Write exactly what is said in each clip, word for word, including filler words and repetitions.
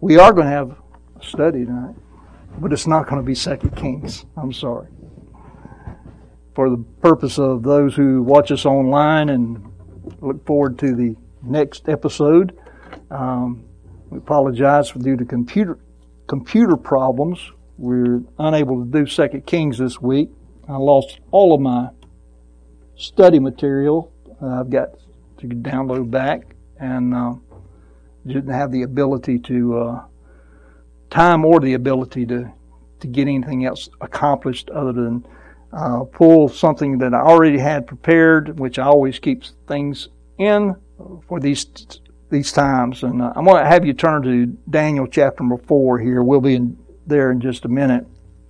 We are going to have a study tonight, but it's not going to be Second Kings. I'm sorry. For the purpose of those who watch us online and look forward to the next episode, um, we apologize for due to computer computer problems. We're unable to do Second Kings this week. I lost all of my study material. Uh, I've got to download back, and uh, didn't have the ability to uh, time or the ability to to get anything else accomplished other than uh, pull something that I already had prepared, which I always keep things in for these these times. And uh, I'm going to have you turn to Daniel chapter number four here. We'll be in there in just a minute.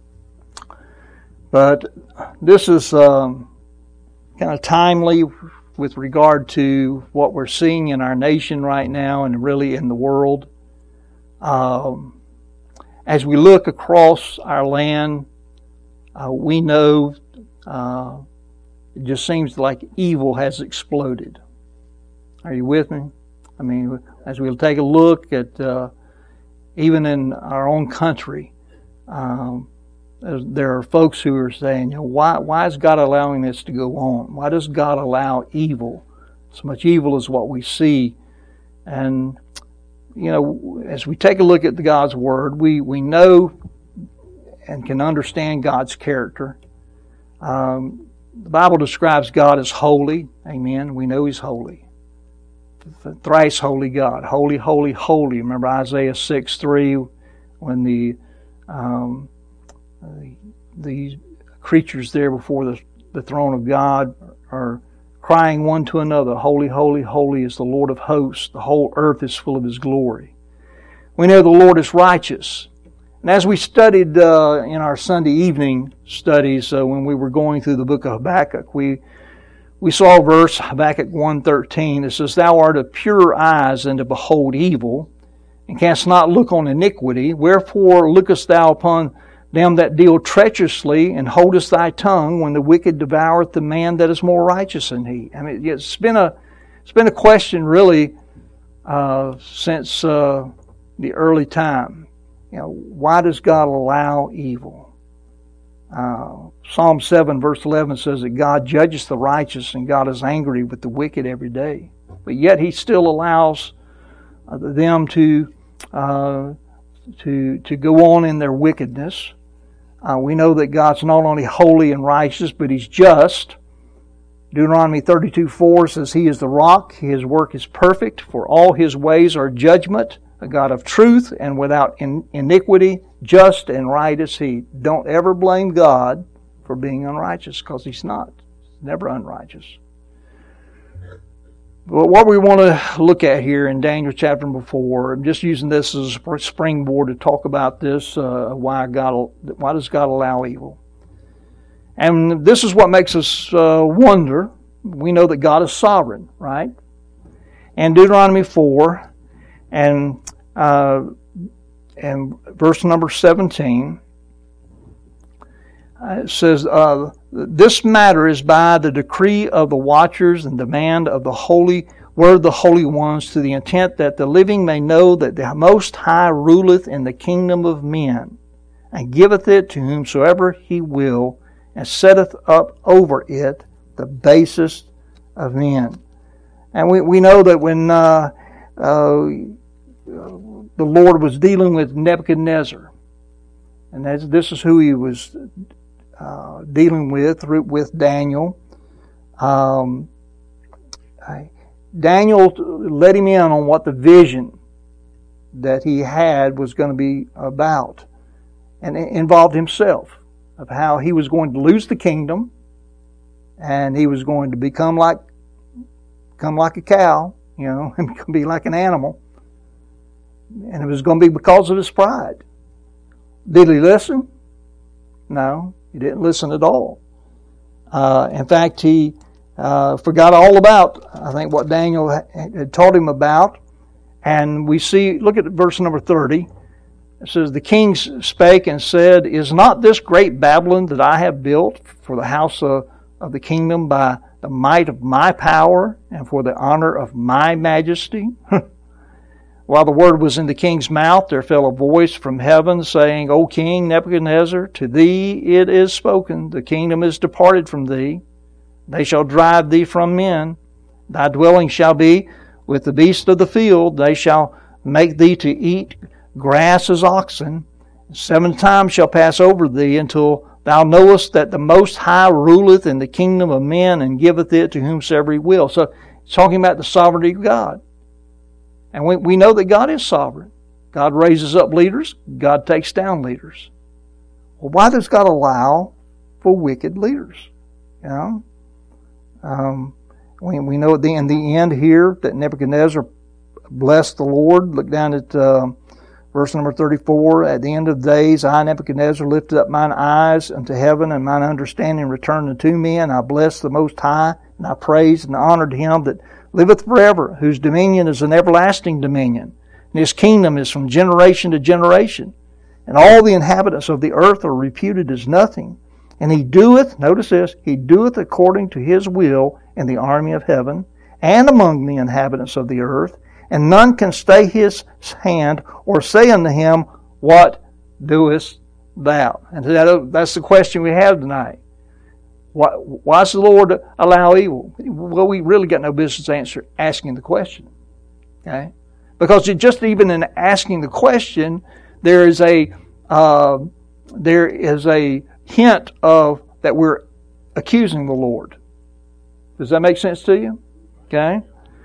But this is um, kind of timely with regard to what we're seeing in our nation right now and really in the world. Um, as we look across our land, uh, we know uh, it just seems like evil has exploded. Are you with me? I mean, as we'll take a look at uh, even in our own country, um, there are folks who are saying, you know, why why is God allowing this to go on? Why does God allow evil? So much evil is what we see. And, you know, as we take a look at God's Word, we, we know and can understand God's character. Um, the Bible describes God as holy. Amen. We know He's holy. The thrice holy God. Holy, holy, holy. Remember Isaiah six three when the... Um, The, the creatures there before the, the throne of God are crying one to another, holy, holy, holy is the Lord of hosts. The whole earth is full of His glory. We know the Lord is righteous. And as we studied uh, in our Sunday evening studies uh, when we were going through the book of Habakkuk, we we saw a verse, Habakkuk one thirteen, that says, Thou art of purer eyes than to behold evil, and canst not look on iniquity. Wherefore lookest thou upon them that deal treacherously, and holdest thy tongue when the wicked devoureth the man that is more righteous than he. I mean, it's been a it's been a question really uh, since uh, the early time. You know, why does God allow evil? Uh, Psalm seven verse eleven says that God judges the righteous, and God is angry with the wicked every day. But yet He still allows uh, them to uh, to to go on in their wickedness. Uh, we know that God's not only holy and righteous, but He's just. Deuteronomy thirty-two four says, He is the rock, His work is perfect, for all His ways are judgment, a God of truth and without in- iniquity, just and right is He. Don't ever blame God for being unrighteous, because He's not. He's never unrighteous. But what we want to look at here in Daniel chapter number four, I'm just using this as a springboard to talk about this, uh, why God, why does God allow evil? And this is what makes us uh, wonder. We know that God is sovereign, right? And Deuteronomy four, and uh, and verse number seventeen, uh, it says, uh, This matter is by the decree of the watchers and demand of the holy word of the holy ones, to the intent that the living may know that the Most High ruleth in the kingdom of men, and giveth it to whomsoever He will, and setteth up over it the basest of men. And we, we know that when uh, uh, the Lord was dealing with Nebuchadnezzar, and that's, this is who He was Uh, dealing with with Daniel. Um, I, Daniel let him in on what the vision that he had was going to be about, and it involved himself, of how he was going to lose the kingdom, and he was going to become like become like a cow, you know, and be like an animal, and it was going to be because of his pride. Did he listen? No. He didn't listen at all. Uh, in fact, he uh, forgot all about, I think, what Daniel had taught him about. And we see, look at verse number thirty. It says, The king spake and said, Is not this great Babylon that I have built for the house of, of the kingdom by the might of my power and for the honor of my majesty? While the word was in the king's mouth, there fell a voice from heaven saying, O King Nebuchadnezzar, to thee it is spoken, the kingdom is departed from thee. They shall drive thee from men. Thy dwelling shall be with the beasts of the field. They shall make thee to eat grass as oxen. Seven times shall pass over thee until thou knowest that the Most High ruleth in the kingdom of men and giveth it to whomsoever he will. So it's talking about the sovereignty of God. And we, we know that God is sovereign. God raises up leaders. God takes down leaders. Well, why does God allow for wicked leaders? You know? Um, we, we know at the, in the end here that Nebuchadnezzar blessed the Lord. Look down at uh, verse number thirty-four. At the end of days, I, Nebuchadnezzar, lifted up mine eyes unto heaven, and mine understanding returned unto me, and I blessed the Most High, and I praised and honored him that liveth forever, whose dominion is an everlasting dominion, and his kingdom is from generation to generation. And all the inhabitants of the earth are reputed as nothing. And he doeth, notice this, he doeth according to his will in the army of heaven, and among the inhabitants of the earth, and none can stay his hand, or say unto him, What doest thou? And that, that's the question we have tonight. Why, why does the Lord allow evil? Well, we really got no business answer asking the question. Okay? Because it just even in asking the question, there is a uh, there is a hint of that we're accusing the Lord. Does that make sense to you? Okay?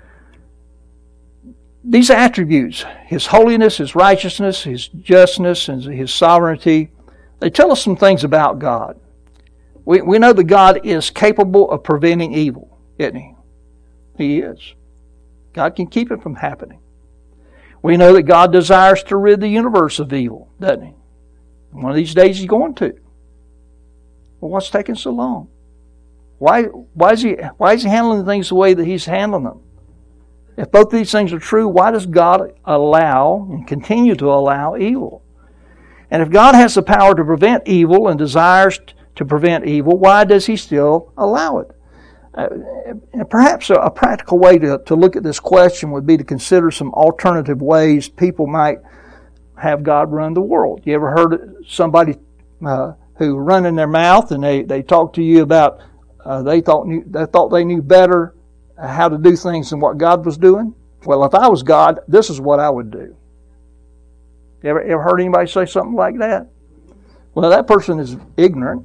These attributes, His holiness, His righteousness, His justness, and His sovereignty, they tell us some things about God. We we know that God is capable of preventing evil, isn't He? He is. God can keep it from happening. We know that God desires to rid the universe of evil, doesn't He? One of these days He's going to. Well, what's taking so long? Why why is He why is He handling things the way that He's handling them? If both these things are true, why does God allow and continue to allow evil? And if God has the power to prevent evil and desires to prevent evil, why does He still allow it? Uh, perhaps a, a practical way to, to look at this question would be to consider some alternative ways people might have God run the world. You ever heard somebody uh, who running their mouth and they, they talk to you about uh, they thought knew, they thought they knew better how to do things than what God was doing? Well, if I was God, this is what I would do. You ever, ever heard anybody say something like that? Well, that person is ignorant.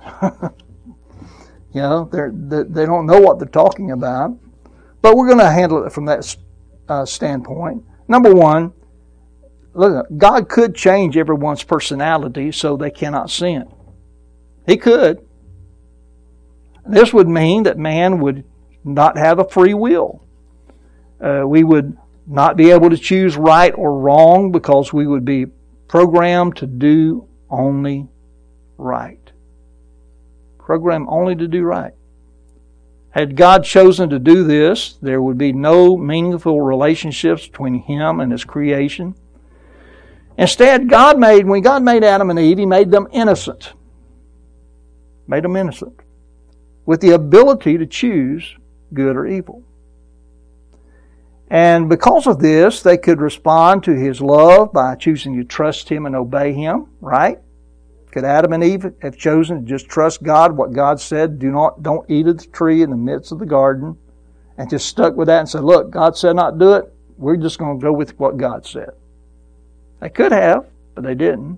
You know, they're, they they don't know what they're talking about. But we're going to handle it from that uh, standpoint. Number one, look, God could change everyone's personality so they cannot sin. He could. This would mean that man would not have a free will. Uh, we would not be able to choose right or wrong because we would be programmed to do only right. Programmed only to do right. Had God chosen to do this, there would be no meaningful relationships between Him and His creation. Instead, God made, when God made Adam and Eve, He made them innocent. Made them innocent. With the ability to choose good or evil. And because of this, they could respond to His love by choosing to trust Him and obey Him, right? Could Adam and Eve have chosen to just trust God, what God said, do not, don't eat of the tree in the midst of the garden, and just stuck with that and said, look, God said not to do it, we're just going to go with what God said. They could have, but they didn't.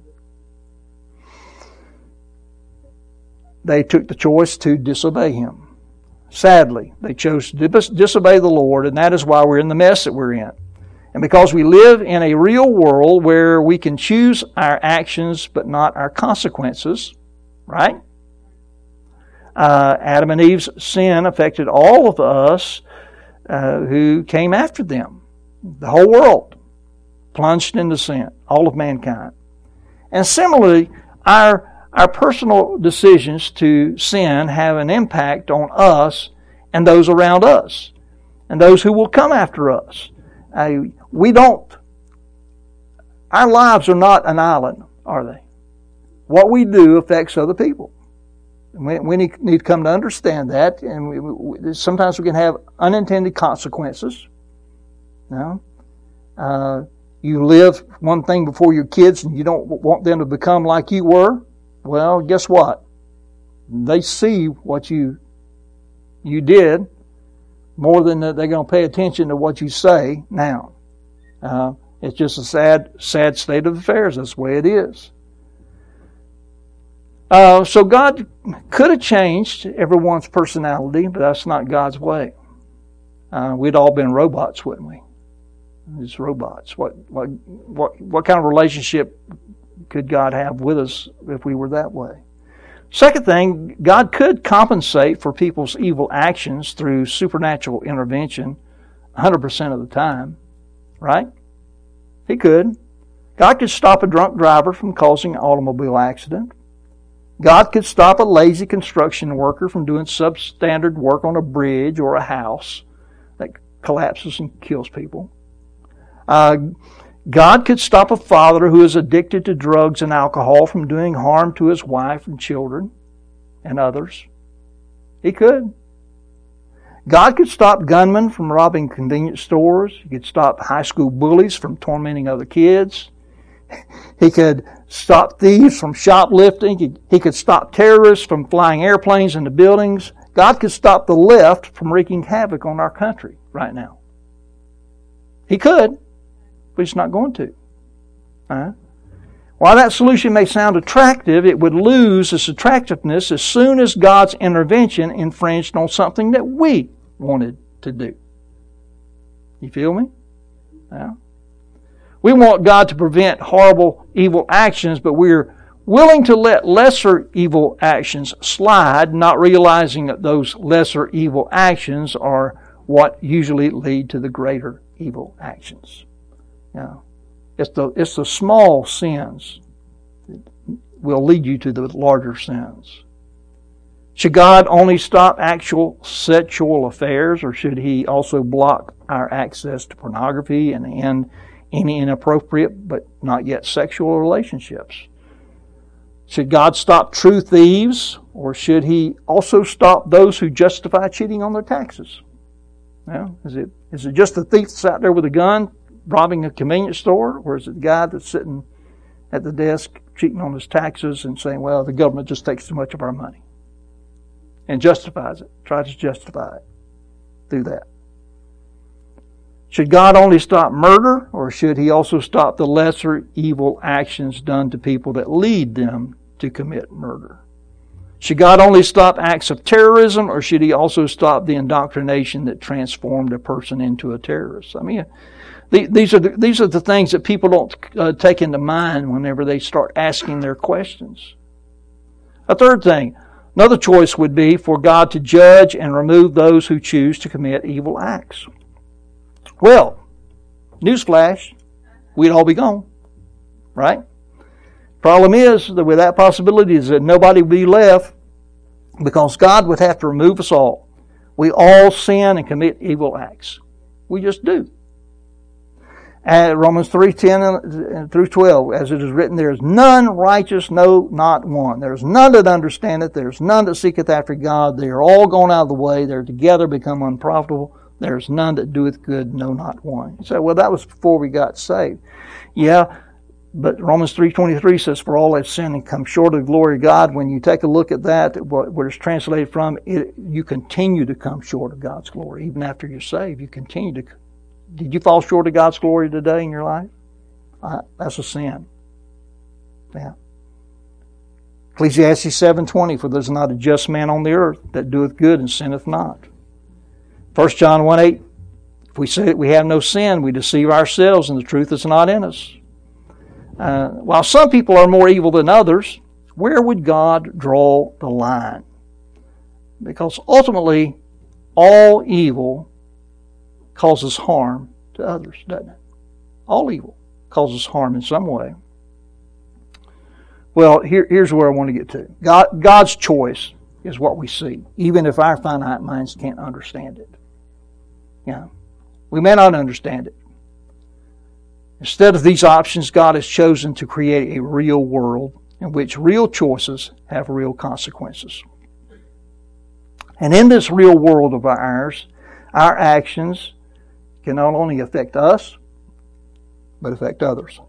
They took the choice to disobey Him. Sadly, they chose to disobey the Lord, and that is why we're in the mess that we're in. And because we live in a real world where we can choose our actions but not our consequences, right? Uh, Adam and Eve's sin affected all of us uh, who came after them. The whole world plunged into sin, all of mankind. And similarly, our Our personal decisions to sin have an impact on us and those around us and those who will come after us. Uh, we don't, our lives are not an island, are they? What we do affects other people. We, we need, need to come to understand that, and we, we, sometimes we can have unintended consequences. You know? Uh, You live one thing before your kids and you don't want them to become like you were. Well, guess what? They see what you you did more than they're going to pay attention to what you say now. Uh, it's just a sad, sad state of affairs. That's the way it is. Uh, so God could have changed everyone's personality, but that's not God's way. Uh, we'd all been robots, wouldn't we? Just robots. What, what, what, what kind of relationship could God have with us if we were that way? Second thing, God could compensate for people's evil actions through supernatural intervention one hundred percent of the time. Right? He could. God could stop a drunk driver from causing an automobile accident. God could stop a lazy construction worker from doing substandard work on a bridge or a house that collapses and kills people. Uh, God could stop a father who is addicted to drugs and alcohol from doing harm to his wife and children and others. He could. God could stop gunmen from robbing convenience stores. He could stop high school bullies from tormenting other kids. He could stop thieves from shoplifting. He, he could stop terrorists from flying airplanes into buildings. God could stop the left from wreaking havoc on our country right now. He could, but He's not going to. Uh-huh. While that solution may sound attractive, it would lose its attractiveness as soon as God's intervention infringed on something that we wanted to do. You feel me? Yeah. We want God to prevent horrible evil actions, but we're willing to let lesser evil actions slide, not realizing that those lesser evil actions are what usually lead to the greater evil actions. Yeah. It's the, it's the small sins that will lead you to the larger sins. Should God only stop actual sexual affairs, or should He also block our access to pornography and end any inappropriate but not yet sexual relationships? Should God stop true thieves, or should He also stop those who justify cheating on their taxes? Well, is it is it just the thief that's out there with a gun robbing a convenience store, or is it the guy that's sitting at the desk cheating on his taxes and saying, well, the government just takes too much of our money, and justifies it, tries to justify it through that? Should God only stop murder, or should He also stop the lesser evil actions done to people that lead them to commit murder? Should God only stop acts of terrorism, or should He also stop the indoctrination that transformed a person into a terrorist? I mean, these are the, these are the things that people don't uh, take into mind whenever they start asking their questions. A third thing, another choice would be for God to judge and remove those who choose to commit evil acts. Well, newsflash, we'd all be gone, right? Problem is that with that possibility is that nobody would be left, because God would have to remove us all. We all sin and commit evil acts. We just do. And Romans three ten through twelve, as it is written, there is none righteous, no, not one. There is none that understandeth, there is none that seeketh after God. They are all gone out of the way. They are together become unprofitable. There is none that doeth good, no, not one. You say, well, that was before we got saved. Yeah, but Romans three twenty-three says, for all have sinned and come short of the glory of God. When you take a look at that, what, what it's translated from, it, you continue to come short of God's glory. Even after you're saved, you continue to. Did you fall short of God's glory today in your life? Uh, that's a sin. Yeah. Ecclesiastes seven twenty, for there is not a just man on the earth that doeth good and sinneth not. First John one eight, if we say that we have no sin, we deceive ourselves and the truth is not in us. Uh, while some people are more evil than others, where would God draw the line? Because ultimately, all evil causes harm to others, doesn't it? All evil causes harm in some way. Well, here, here's where I want to get to. God, God's choice is what we see, even if our finite minds can't understand it. Yeah, we may not understand it. Instead of these options, God has chosen to create a real world in which real choices have real consequences. And in this real world of ours, our actions can not only affect us, but affect others.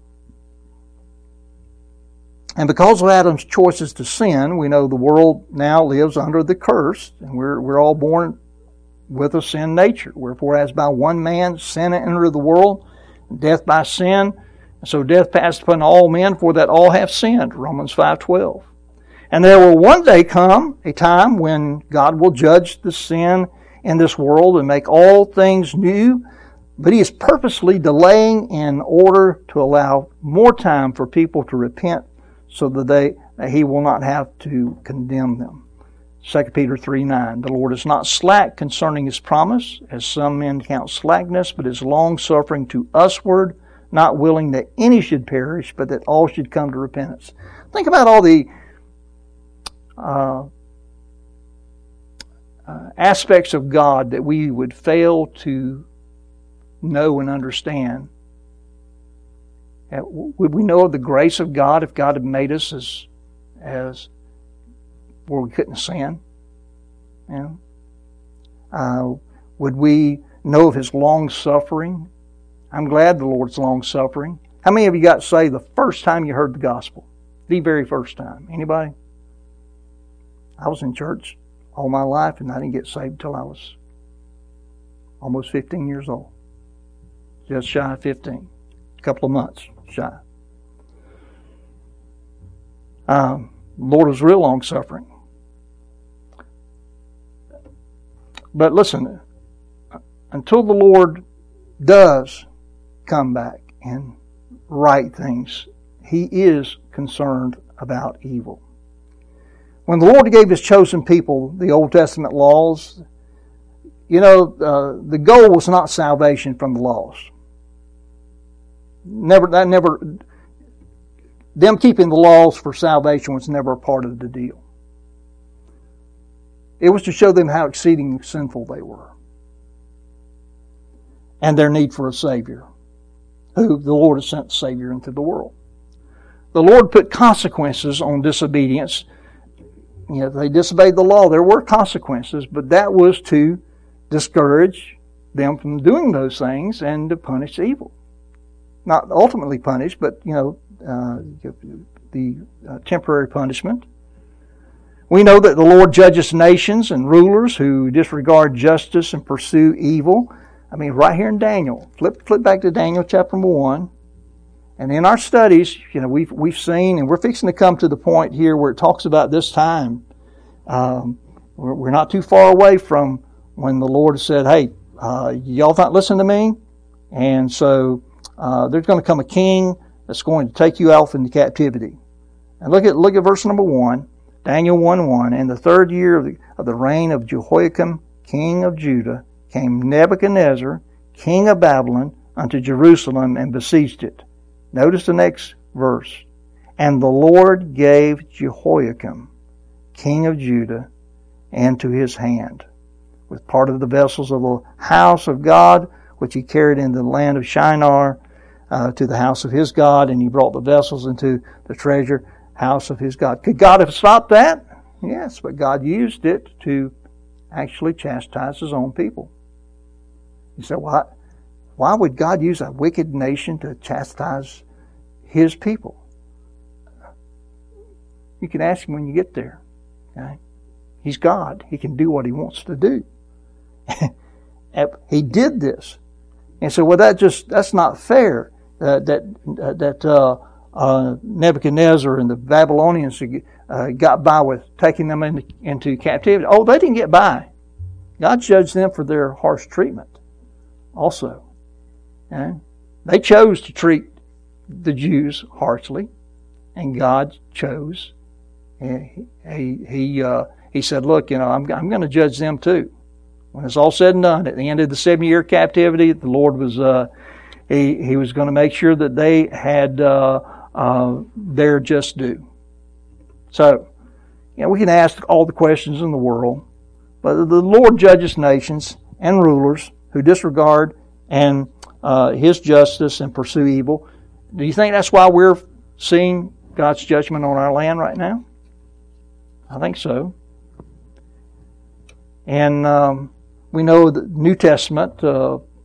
And because of Adam's choices to sin, we know the world now lives under the curse, and we're we're all born with a sin nature. Wherefore, as by one man sin entered the world, and death by sin, and so death passed upon all men, for that all have sinned. Romans five twelve. And there will one day come a time when God will judge the sin in this world and make all things new, but He is purposely delaying in order to allow more time for people to repent, so that they that He will not have to condemn them. Second Peter three nine. The Lord is not slack concerning His promise, as some men count slackness, but is long-suffering to usward, not willing that any should perish, but that all should come to repentance. Think about all the uh, uh, aspects of God that we would fail to know and understand. Would we know of the grace of God if God had made us as, as where we couldn't sin? You know? Uh, would we know of His long suffering? I'm glad the Lord's long suffering. How many of you got saved the first time you heard the gospel? The very first time. Anybody? I was in church all my life, and I didn't get saved until I was almost fifteen years old. Just shy of fifteen. A couple of months shy. Um, the Lord was real long suffering. But listen, until the Lord does come back and right things, He is concerned about evil. When the Lord gave His chosen people the Old Testament laws, you know, uh, the goal was not salvation from the lost. Never, that never, them keeping the laws for salvation was never a part of the deal. It was to show them how exceeding sinful they were, and their need for a Savior, who the Lord has sent the Savior into the world. The Lord put consequences on disobedience. You know, if they disobeyed the law, there were consequences, but that was to discourage them from doing those things and to punish evil. Not ultimately punish, but, you know, uh, the uh, temporary punishment. We know that the Lord judges nations and rulers who disregard justice and pursue evil. I mean, right here in Daniel. Flip, flip back to Daniel chapter number one. And in our studies, you know, we've we've seen, and we're fixing to come to the point here where it talks about this time. Um, we're, we're not too far away from when the Lord said, "Hey, uh, y'all not listen to me," and so uh, there's going to come a king that's going to take you out into captivity. And look at look at verse number one, Daniel one one. In the third year of the, of the reign of Jehoiakim, king of Judah, came Nebuchadnezzar, king of Babylon, unto Jerusalem and besieged it. Notice the next verse. And the Lord gave Jehoiakim, king of Judah, into his hand, with part of the vessels of the house of God, which he carried into the land of Shinar, uh, to the house of his God, and he brought the vessels into the treasure house of his God. Could God have stopped that? Yes, but God used it to actually chastise His own people. You say, why, why would God use a wicked nation to chastise His people? You can ask Him when you get there. Okay? He's God. He can do what He wants to do. He did this. And so, well, that just, that's not fair. Uh, that uh, that uh, uh, Nebuchadnezzar and the Babylonians uh, got by with taking them into, into captivity. Oh, they didn't get by. God judged them for their harsh treatment also. Okay? They chose to treat the Jews harshly, and God chose. He he he, uh, he said, "Look, you know, I'm I'm going to judge them too." When it's all said and done, at the end of the seven-year captivity, the Lord was uh, he he was going to make sure that they had uh, uh, their just due. So, you know, we can ask all the questions in the world, but the Lord judges nations and rulers who disregard and uh, His justice and pursue evil. Do you think that's why we're seeing God's judgment on our land right now? I think so. And um, we know the New Testament, uh,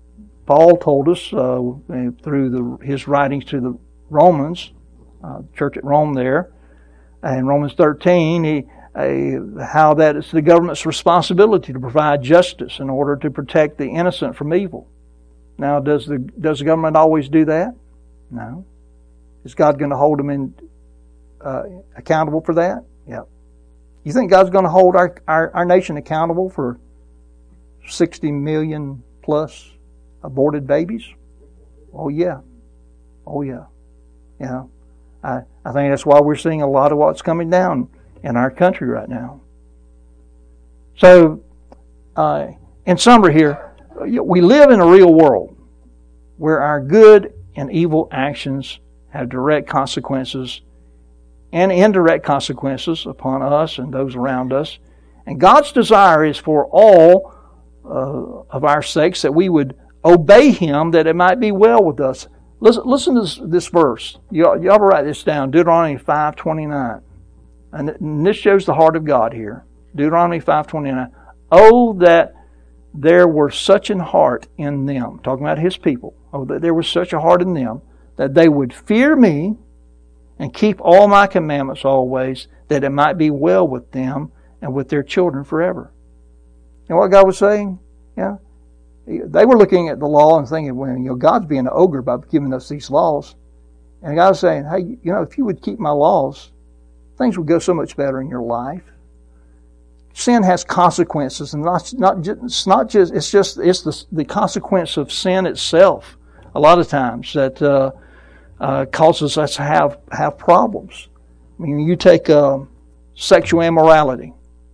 Paul told us uh, through the, his writings to the Romans, uh, church at Rome there, in Romans thirteen, he, uh, how that it's the government's responsibility to provide justice in order to protect the innocent from evil. Now, does the does the government always do that? No. Is God going to hold them in, uh, accountable for that? Yeah. You think God's going to hold our, our, our nation accountable for sixty million plus aborted babies? Oh yeah. Oh yeah. Yeah. I, I think that's why we're seeing a lot of what's coming down in our country right now. So, uh, in summary here, we live in a real world where our good and evil actions have direct consequences and indirect consequences upon us and those around us. And God's desire is for all uh, of our sakes that we would obey Him, that it might be well with us. Listen, listen to this, this verse. You, you ought to write this down. Deuteronomy five twenty-nine. And, and this shows the heart of God here. Deuteronomy five twenty-nine. Oh, that there were such an heart in them. Talking about His people. Oh, that there was such a heart in them that they would fear me and keep all my commandments always, that it might be well with them and with their children forever. And what God was saying? Yeah. They were looking at the law and thinking, well, you know, God's being an ogre by giving us these laws. And God was saying, hey, you know, if you would keep my laws, things would go so much better in your life. Sin has consequences, and not not just, it's not just it's just it's the the consequence of sin itself. A lot of times that uh, uh, causes us to have have problems. I mean, you take uh, sexual immorality,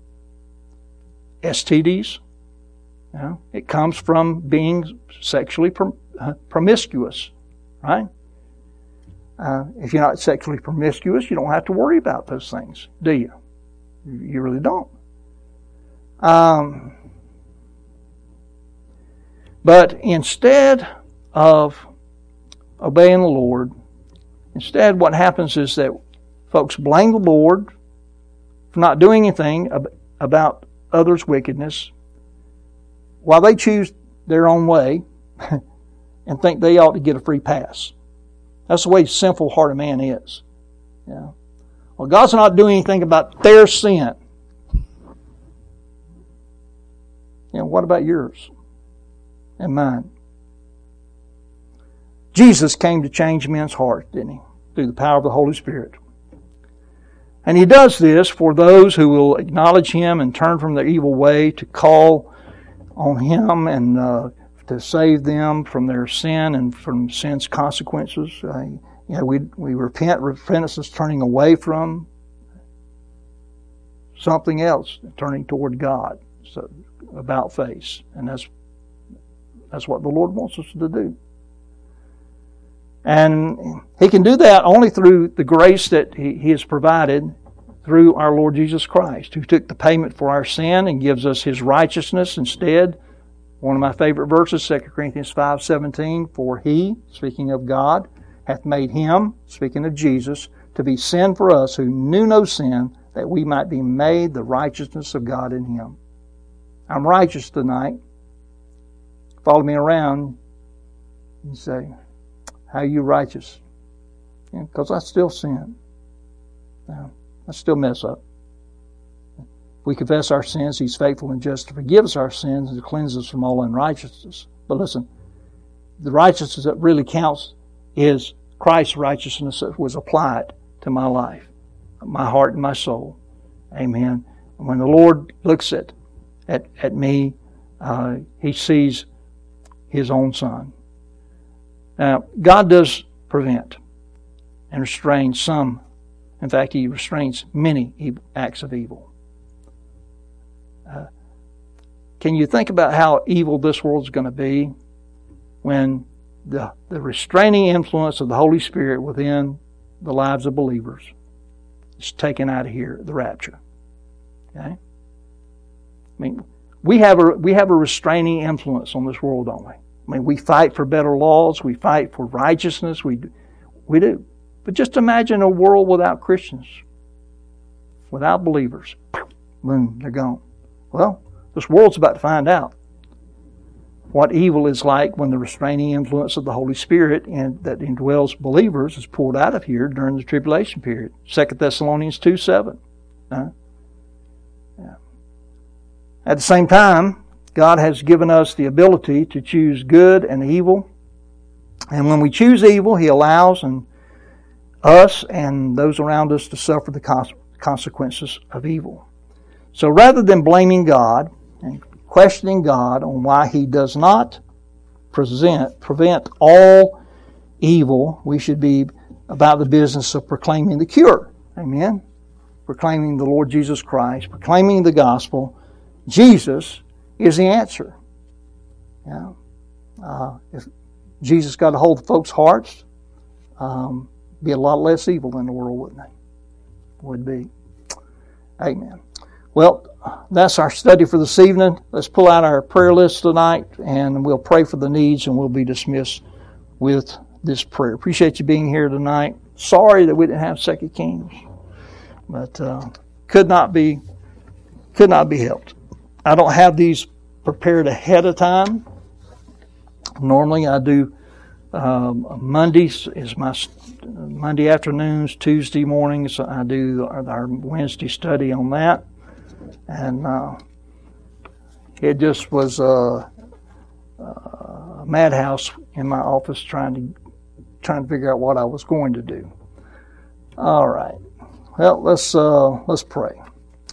S T Ds. You know, it comes from being sexually prom- uh, promiscuous, right? Uh, if you're not sexually promiscuous, you don't have to worry about those things, do you? You really don't. Um, but instead of obeying the Lord, instead what happens is that folks blame the Lord for not doing anything ab- about others' wickedness, while they choose their own way and think they ought to get a free pass. That's the way the sinful heart of man is. Yeah. Well, God's not doing anything about their sin. You know, what about yours and mine? Jesus came to change men's hearts, didn't He? Through the power of the Holy Spirit. And He does this for those who will acknowledge Him and turn from their evil way, to call on Him and uh, to save them from their sin and from sin's consequences. Uh, you know, we we repent. Repentance is turning away from something else, turning toward God. So about face, and that's that's what the Lord wants us to do. And He can do that only through the grace that He, he has provided through our Lord Jesus Christ, who took the payment for our sin and gives us His righteousness instead. One of my favorite verses, Second Corinthians five seventeen, for He, speaking of God, hath made Him, speaking of Jesus, to be sin for us who knew no sin, that we might be made the righteousness of God in Him. I'm righteous tonight. Follow me around and say, how are you righteous? Because yeah, I still sin. Yeah, I still mess up. If we confess our sins, He's faithful and just to forgive us our sins and to cleanse us from all unrighteousness. But listen, the righteousness that really counts is Christ's righteousness that was applied to my life, my heart and my soul. Amen. And when the Lord looks at at, at me, uh, He sees His own Son. Now, God does prevent and restrain some. In fact, He restrains many acts of evil. Uh, can you think about how evil this world is going to be when the, the restraining influence of the Holy Spirit within the lives of believers is taken out of here at the rapture? Okay? I mean, we have a we have a restraining influence on this world, don't we? I mean, we fight for better laws, we fight for righteousness, we we do. But just imagine a world without Christians, without believers. Boom, they're gone. Well, this world's about to find out. what evil is like when the restraining influence of the Holy Spirit and that indwells believers is poured out of here during the tribulation period. Second Thessalonians two seven. Uh, yeah. At the same time, God has given us the ability to choose good and evil. And when we choose evil, He allows and us and those around us to suffer the consequences of evil. So rather than blaming God and questioning God on why He does not present, prevent all evil, we should be about the business of proclaiming the cure. Amen? Proclaiming the Lord Jesus Christ, proclaiming the gospel. Jesus is the answer. Yeah. Uh, if Jesus got a hold of folks' hearts, um, be a lot less evil in the world, wouldn't it? Would be. Amen. Well, that's our study for this evening. Let's pull out our prayer list tonight, and we'll pray for the needs, and we'll be dismissed with this prayer. Appreciate you being here tonight. Sorry that we didn't have Second Kings, but uh, could not be could not be helped. I don't have these prepared ahead of time. Normally, I do um, Mondays is my Monday afternoons, Tuesday mornings. I do our, our Wednesday study on that. And uh, it just was a, a madhouse in my office trying to trying to figure out what I was going to do. All right. Well, let's uh, let's pray.